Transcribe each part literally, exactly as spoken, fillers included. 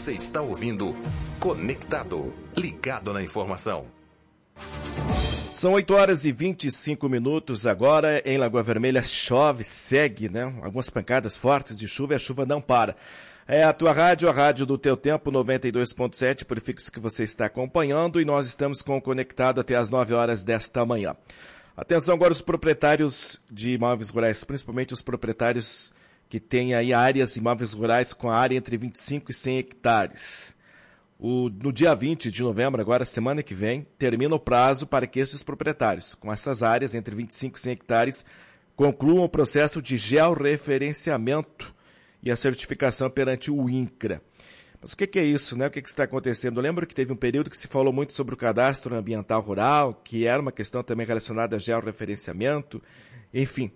Você está ouvindo Conectado, ligado na informação. São oito horas e vinte e cinco minutos agora. Em Lagoa Vermelha chove, segue, né? Algumas pancadas fortes de chuva e a chuva não para. É a tua rádio, a rádio do teu tempo, noventa e dois ponto sete, por fixo que você está acompanhando, e nós estamos com o Conectado até as nove horas desta manhã. Atenção agora os proprietários de imóveis rurais, principalmente os proprietários que têm aí áreas imóveis rurais com a área entre vinte e cinco e cem hectares. O, no dia vinte de novembro, agora semana que vem, termina o prazo para que esses proprietários, com essas áreas entre vinte e cinco e cem hectares, concluam o processo de georreferenciamento e a certificação perante o INCRA. Mas o que, que é isso, né? O que, que está acontecendo? Eu lembro que teve um período que se falou muito sobre o cadastro ambiental rural, que era uma questão também relacionada a georreferenciamento, enfim.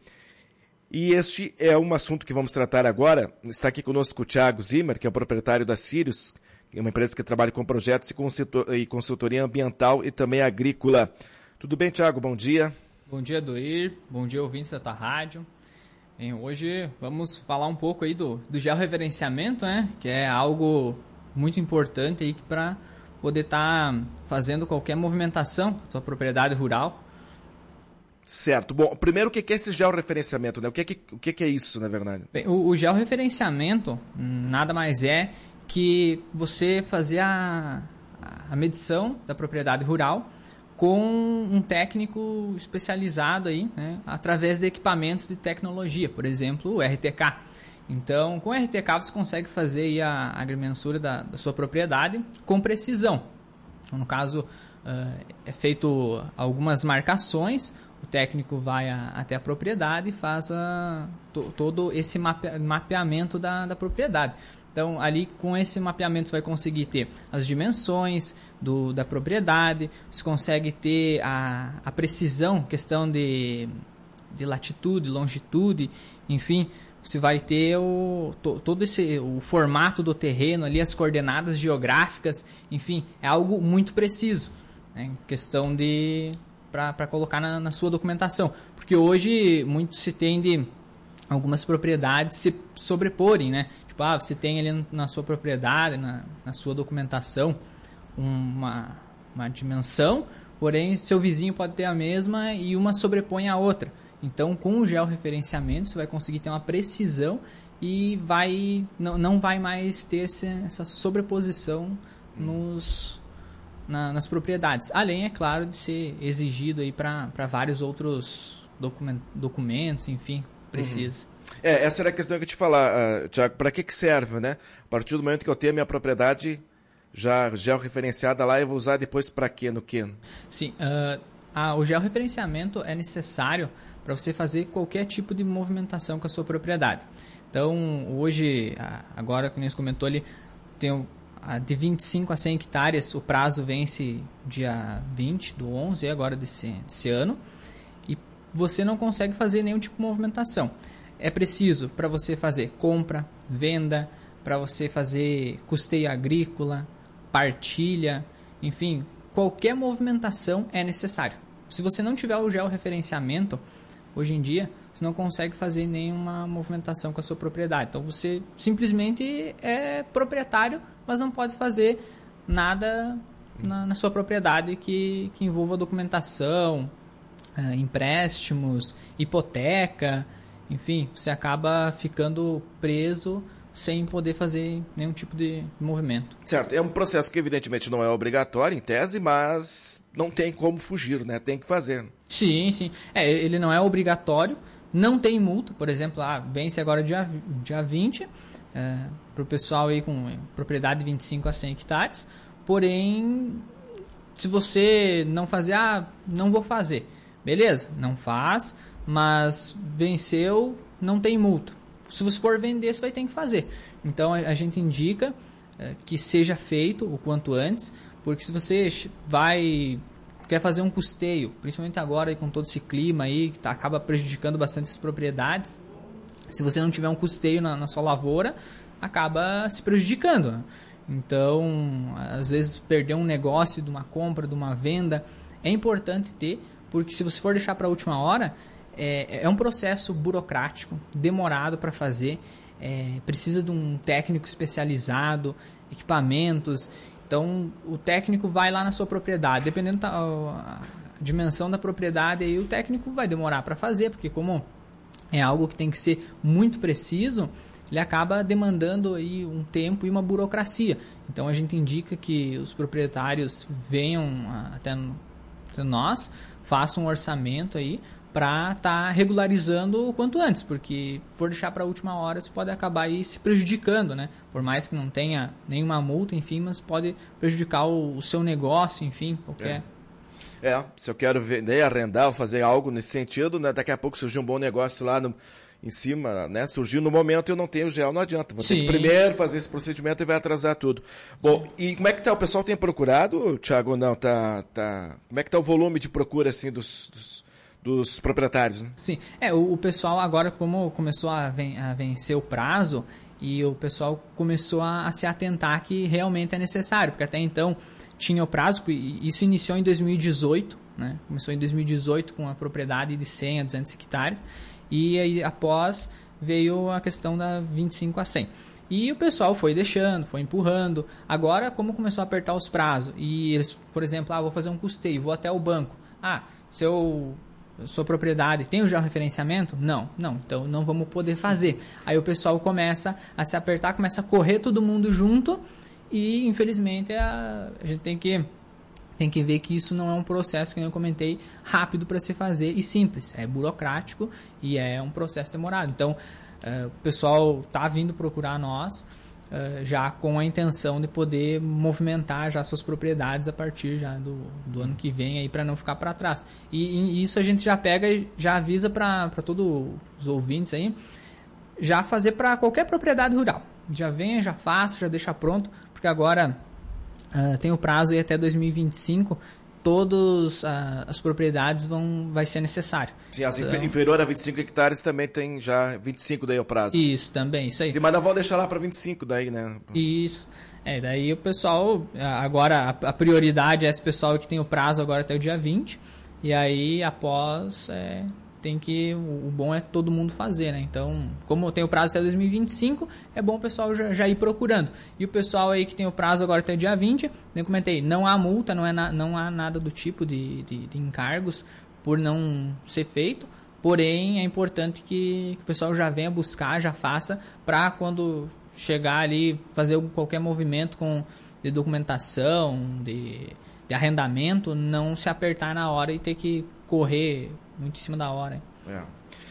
E este é um assunto que vamos tratar agora. Está aqui conosco o Thiago Zimmer, que é o proprietário da Sirius, uma empresa que trabalha com projetos e consultoria ambiental e também agrícola. Tudo bem, Thiago? Bom dia. Bom dia, Doir. Bom dia, ouvintes da tua rádio. Hoje vamos falar um pouco aí do, do georreferenciamento, né? Que é algo muito importante aí para poder estar tá fazendo qualquer movimentação da tua propriedade rural. Certo. Bom, primeiro o que é esse georreferenciamento, né? O que é, o que é isso, na verdade? Bem, o, o georreferenciamento nada mais é que você fazer a, a medição da propriedade rural com um técnico especializado aí, né, através de equipamentos de tecnologia, por exemplo, o R T K. Então, com o R T K você consegue fazer aí a agrimensura da, da sua propriedade com precisão. No caso, uh, é feito algumas marcações, o técnico vai a, até a propriedade e faz a, to, todo esse mape, mapeamento da, da propriedade. Então, ali com esse mapeamento você vai conseguir ter as dimensões do, da propriedade, você consegue ter a, a precisão, questão de, de latitude, longitude, enfim, você vai ter o, to, todo esse, o formato do terreno ali, as coordenadas geográficas, enfim, é algo muito preciso, né, questão de para colocar na, na sua documentação, porque hoje muito se tende algumas propriedades se sobreporem, né? Tipo, ah, você tem ali na sua propriedade, na, na sua documentação, uma, uma dimensão, porém seu vizinho pode ter a mesma e uma sobrepõe a outra. Então, com o georreferenciamento, você vai conseguir ter uma precisão e vai, não, não vai mais ter esse, essa sobreposição nos, na, nas propriedades. Além, é claro, de ser exigido aí para vários outros document, documentos, enfim, precisa. Uhum. É, essa era a questão que eu te falar, uh, Thiago, para que que serve, né? A partir do momento que eu tenho a minha propriedade já georreferenciada lá, eu vou usar depois para quê, no quê? Sim, uh, a, o georreferenciamento é necessário para você fazer qualquer tipo de movimentação com a sua propriedade. Então, hoje, agora, como você comentou ali, tem de vinte e cinco a cem hectares, o prazo vence dia vinte do onze, agora desse, desse ano, e você não consegue fazer nenhum tipo de movimentação. É preciso para você fazer compra, venda, para você fazer custeio agrícola, partilha, enfim, qualquer movimentação é necessário. Se você não tiver o georreferenciamento, hoje em dia, você não consegue fazer nenhuma movimentação com a sua propriedade. Então, você simplesmente é proprietário, mas não pode fazer nada na, na sua propriedade que, que envolva documentação, uh, empréstimos, hipoteca. Enfim, você acaba ficando preso sem poder fazer nenhum tipo de movimento. Certo, é um processo que evidentemente não é obrigatório em tese, mas não tem como fugir, né? Tem que fazer. Sim, sim. É, ele não é obrigatório, não tem multa, por exemplo, ah, vence agora dia, dia vinte, é, para o pessoal aí com propriedade de vinte e cinco a cem hectares, porém, se você não fazer, ah, não vou fazer, beleza, não faz, mas venceu, não tem multa. Se você for vender, você vai ter que fazer. Então, a gente indica é, que seja feito o quanto antes, porque se você vai, quer fazer um custeio, principalmente agora aí, com todo esse clima aí, que tá, acaba prejudicando bastante as propriedades, se você não tiver um custeio na, na sua lavoura, acaba se prejudicando, né? Então, às vezes, perder um negócio de uma compra, de uma venda, é importante ter, porque se você for deixar para a última hora, É, é um processo burocrático, demorado para fazer, é, precisa de um técnico especializado, equipamentos. Então, o técnico vai lá na sua propriedade, dependendo da a dimensão da propriedade, aí o técnico vai demorar para fazer, porque como é algo que tem que ser muito preciso, ele acaba demandando aí um tempo e uma burocracia. Então, a gente indica que os proprietários venham até, até nós, façam um orçamento aí, para estar tá regularizando o quanto antes, porque for deixar para a última hora, você pode acabar aí se prejudicando, né? Por mais que não tenha nenhuma multa, enfim, mas pode prejudicar o, o seu negócio, enfim, qualquer... É. é, se eu quero vender, arrendar ou fazer algo nesse sentido, né? Daqui a pouco surgiu um bom negócio lá no, em cima, né? Surgiu no momento e eu não tenho gel, não adianta. Vou Sim. ter que primeiro fazer esse procedimento e vai atrasar tudo. Bom, Sim. e como é que tá? O pessoal tem procurado, Thiago, ou não? Tá, tá... Como é que tá o volume de procura, assim, dos... dos... dos proprietários, né? Sim, é, o, o pessoal agora, como começou a, ven, a vencer o prazo, e o pessoal começou a, a se atentar que realmente é necessário, porque até então tinha o prazo, e isso iniciou em dois mil e dezoito, né? Começou em dois mil e dezoito com a propriedade de cem a duzentos hectares, e aí após veio a questão da vinte e cinco a cem. E o pessoal foi deixando, foi empurrando. Agora, como começou a apertar os prazos, e eles, por exemplo, ah, vou fazer um custeio, vou até o banco. Ah, se eu... sua propriedade tem o georreferenciamento? Não, não, então não vamos poder fazer. Aí o pessoal começa a se apertar, começa a correr todo mundo junto e infelizmente a, a gente tem que, tem que ver que isso não é um processo, que eu comentei, rápido para se fazer e simples. É burocrático e é um processo demorado. Então uh, o pessoal está vindo procurar nós Uh, já com a intenção de poder movimentar já suas propriedades a partir já do, do ano que vem aí para não ficar para trás. E, e isso a gente já pega e já avisa para todos os ouvintes aí, já fazer para qualquer propriedade rural. Já venha, já faça, já deixa pronto, porque agora uh, tem o prazo aí até dois mil e vinte e cinco, todas uh, as propriedades vão, vai ser necessário. Sim, as então, inferior a vinte e cinco hectares também tem já vinte e cinco daí o prazo. Isso, também, isso aí. Sim, mas não vão deixar lá para vinte e cinco daí, né? Isso. É, daí o pessoal, agora a, a prioridade é esse pessoal que tem o prazo agora até o dia vinte, e aí após é, tem que, o, o bom é todo mundo fazer, né? Então, como tem o prazo até dois mil e vinte e cinco, é bom o pessoal já, já ir procurando. E o pessoal aí que tem o prazo agora até o dia vinte, eu comentei, não há multa, não, é na, não há nada do tipo de, de, de encargos por não ser feito, porém é importante que, que o pessoal já venha buscar, já faça, para quando chegar ali, fazer qualquer movimento com, de documentação, de, de arrendamento, não se apertar na hora e ter que correr muito em cima da hora. Hein? É.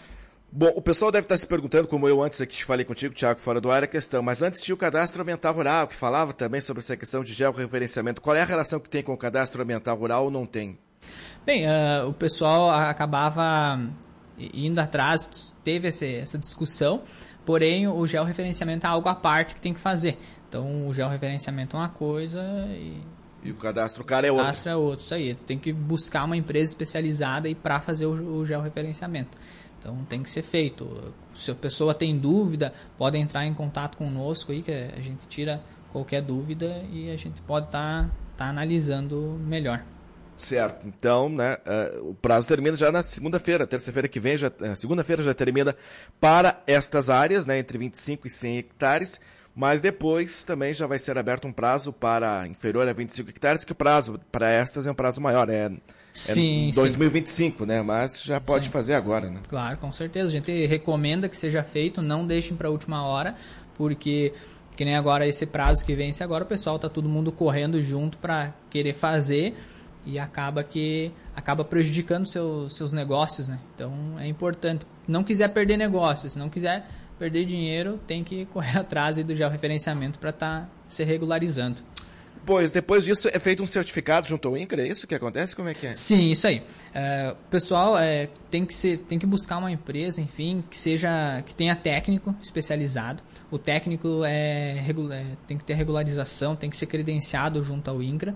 Bom, o pessoal deve estar se perguntando, como eu antes aqui falei contigo, Thiago, fora do ar, a questão, mas antes tinha o cadastro ambiental rural, que falava também sobre essa questão de georreferenciamento. Qual é a relação que tem com o cadastro ambiental rural ou não tem? Bem, uh, o pessoal acabava indo atrás, teve esse, essa discussão, porém o georreferenciamento é algo à parte que tem que fazer. Então o georreferenciamento é uma coisa e... E o cadastro cara é outro. O cadastro é outro, isso aí. Tem que buscar uma empresa especializada para fazer o, o georreferenciamento. Então tem que ser feito. Se a pessoa tem dúvida, pode entrar em contato conosco aí, que a gente tira qualquer dúvida e a gente pode estar tá, tá analisando melhor. Certo. Então, né, uh, o prazo termina já na segunda-feira, terça-feira que vem, já, uh, segunda-feira já termina para estas áreas, né, entre vinte e cinco e cem hectares, mas depois também já vai ser aberto um prazo para inferior a vinte e cinco hectares, que o prazo para estas é um prazo maior, é, sim, é dois mil e vinte e cinco, né, mas já pode sim. fazer agora, né? Claro, com certeza. A gente recomenda que seja feito, não deixem para a última hora, porque que nem agora esse prazo que vence agora, o pessoal tá todo mundo correndo junto para querer fazer, e acaba que acaba prejudicando seu, seus negócios, né? Então é importante. Não quiser perder negócios, se não quiser perder dinheiro, tem que correr atrás do georreferenciamento para estar tá se regularizando. Pois, depois disso é feito um certificado junto ao INCRA, é isso que acontece? Como é que é? Sim, isso aí. É, o pessoal é, tem, que ser, tem que buscar uma empresa, enfim, que seja, que tenha técnico especializado. O técnico é, é, tem que ter regularização, tem que ser credenciado junto ao INCRA.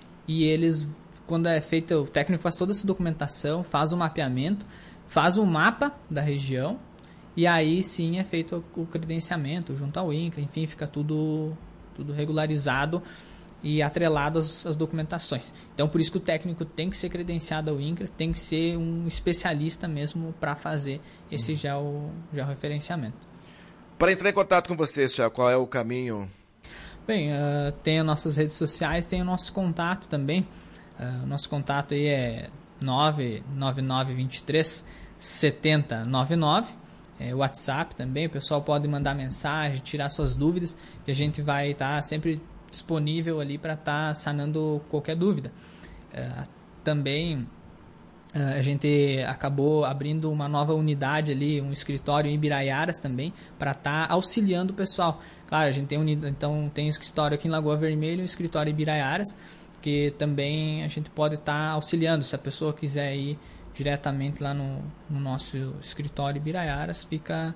E eles, quando é feito, o técnico faz toda essa documentação, faz o mapeamento, faz o mapa da região, e aí sim é feito o credenciamento junto ao INCRA, enfim, fica tudo, tudo regularizado e atrelado às, às documentações. Então, por isso que o técnico tem que ser credenciado ao INCRA, tem que ser um especialista mesmo para fazer esse geo, georreferenciamento. Para entrar em contato com vocês, Thiago, qual é o caminho? Bem, uh, tem as nossas redes sociais, tem o nosso contato também. Uh, o nosso contato aí é nove nove nove dois três sete zero nove nove. É, WhatsApp também, o pessoal pode mandar mensagem, tirar suas dúvidas, que a gente vai estar tá sempre disponível ali para estar tá sanando qualquer dúvida. Uh, também uh, a gente acabou abrindo uma nova unidade ali, um escritório em Ibiraiaras também, para estar tá auxiliando o pessoal. Claro, a gente tem, unida, então, tem um escritório aqui em Lagoa Vermelha e um escritório em Ibiraiaras, que também a gente pode estar tá auxiliando. Se a pessoa quiser ir diretamente lá no, no nosso escritório Ibiraiaras, fica,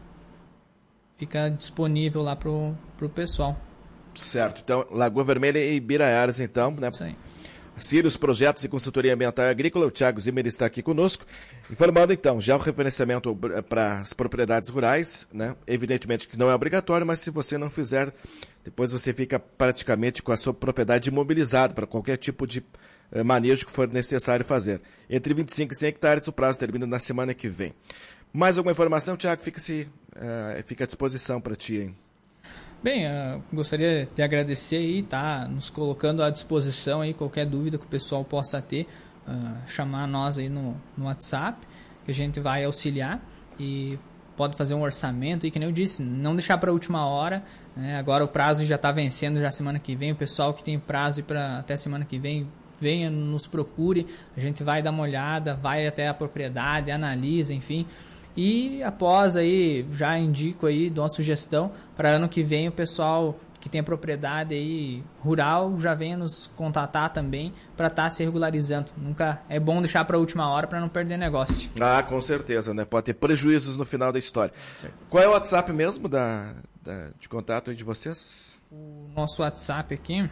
fica disponível lá pro, pro pessoal. Certo, então Lagoa Vermelha e Ibiraiaras, então, né? Isso aí. Sirius Projetos e Consultoria Ambiental e Agrícola, o Thiago Zimmer está aqui conosco, informando então, já o referenciamento para as propriedades rurais, né? Evidentemente que não é obrigatório, mas se você não fizer, depois você fica praticamente com a sua propriedade imobilizada para qualquer tipo de eh, manejo que for necessário fazer. Entre vinte e cinco e cem hectares, o prazo termina na semana que vem. Mais alguma informação, Thiago? Fica-se, uh, fica à disposição para ti, hein? Bem, uh, gostaria de agradecer aí, tá nos colocando à disposição aí, qualquer dúvida que o pessoal possa ter, uh, chamar nós aí no, no WhatsApp, que a gente vai auxiliar e pode fazer um orçamento e, que nem eu disse, não deixar para a última hora, né? Agora o prazo já está vencendo já semana que vem, o pessoal que tem prazo para até semana que vem, venha, nos procure, a gente vai dar uma olhada, vai até a propriedade, analisa, enfim. E após aí, já indico aí, dou uma sugestão para ano que vem o pessoal que tem propriedade aí rural já venha nos contatar também para estar tá se regularizando. Nunca é bom deixar para a última hora para não perder negócio. Ah, com certeza, né? Pode ter prejuízos no final da história. Qual é o WhatsApp mesmo da, da, de contato aí de vocês? O nosso WhatsApp aqui...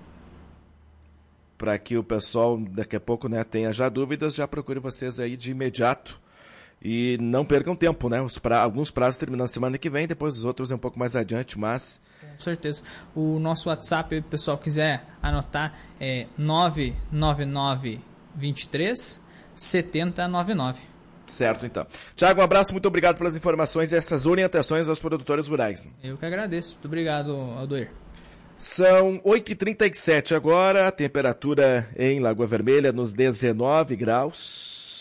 Para que o pessoal daqui a pouco, né, tenha já dúvidas, já procure vocês aí de imediato. E não percam tempo, né? Os pra... Alguns prazos terminam semana que vem, depois os outros é um pouco mais adiante, mas... Com certeza. O nosso WhatsApp, se o pessoal quiser anotar, é nove nove nove dois três sete zero nove nove. Certo, então. Thiago, um abraço, muito obrigado pelas informações e essas orientações aos produtores rurais. Eu que agradeço. Muito obrigado, Aldoir. São oito e trinta e sete agora, a temperatura em Lagoa Vermelha nos dezenove graus.